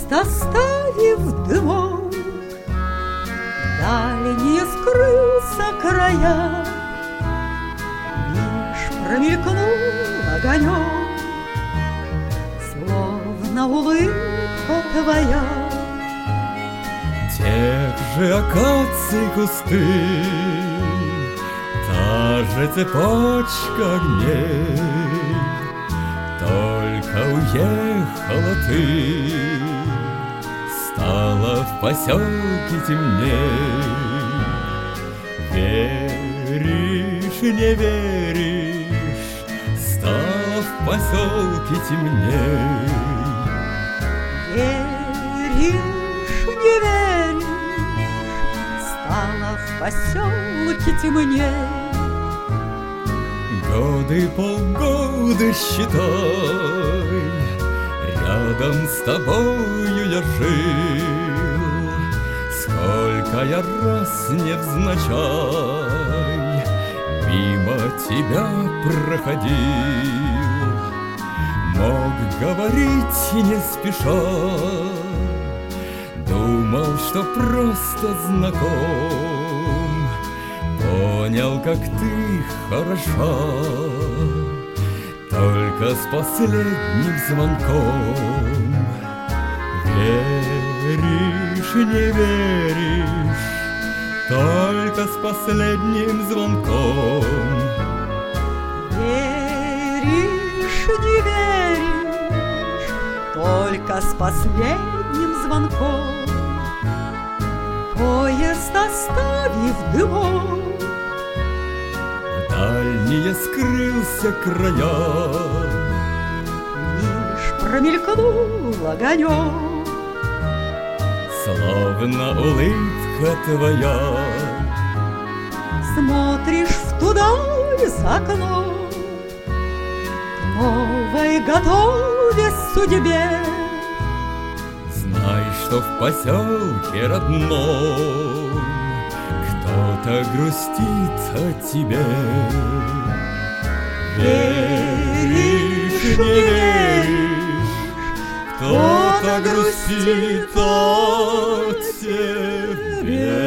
Поезд, оставив дымок, дальние скрылся края, лишь промелькнул огонек, словно улыбка твоя. Тех же акаций кусты, та же цепочка огней, только уехала ты, стало в поселке темней. Веришь, не веришь, стало в поселке темней. Веришь, не веришь, стало в поселке темней. Годы, полгода считай, рядом с тобою я жил. Сколько я раз невзначай мимо тебя проходил, мог говорить не спеша, думал, что просто знаком. Понял, как ты хороша, только с последним звонком. Веришь, не веришь, только с последним звонком. Веришь, не веришь, только с последним звонком. Поезд, оставив дымок, дальние скрылся края, лишь промелькнул огонек, словно улыбка твоя. Смотришь в туда за окном, к новой готовясь судьбе. Знай, что в поселке родном кто-то грустит о тебе. Веришь, не веришь, кто-то грустит о тебе.